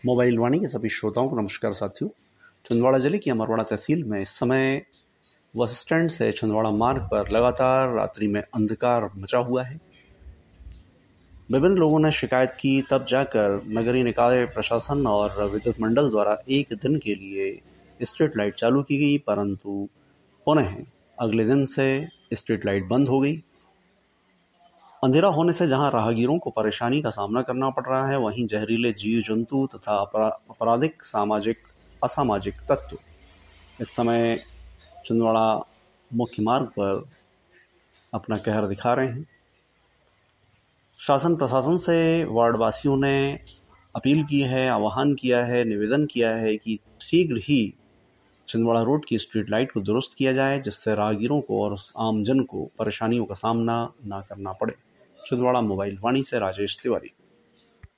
Mobile वाणी के सभी श्रोताओं को नमस्कार साथियों। छिंदवाड़ा जिले की अमरवाड़ा तहसील में इस समय बस स्टैंड से छिंदवाड़ा मार्ग पर लगातार रात्रि में अंधकार मचा हुआ है। विभिन्न लोगों ने शिकायत की, तब जाकर नगरीय निकाय प्रशासन और विद्युत मंडल द्वारा एक दिन के लिए स्ट्रीट लाइट चालू की गई, परंतु पुनः अगले दिन से स्ट्रीट लाइट बंद हो गई। अंधेरा होने से जहां राहगीरों को परेशानी का सामना करना पड़ रहा है, वहीं जहरीले जीव जंतु तथा आपराधिक असामाजिक तत्व इस समय छिंदवाड़ा मुख्य मार्ग पर अपना कहर दिखा रहे हैं। शासन प्रशासन से वार्ड वासियों ने अपील की है, आह्वान किया है, निवेदन किया है कि शीघ्र ही छिंदवाड़ा रोड की स्ट्रीट लाइट को दुरुस्त किया जाए, जिससे राहगीरों को और आम जन को परेशानियों का सामना ना करना पड़े। छिंदवाड़ा मोबाइल वाणी से राजेश तिवारी।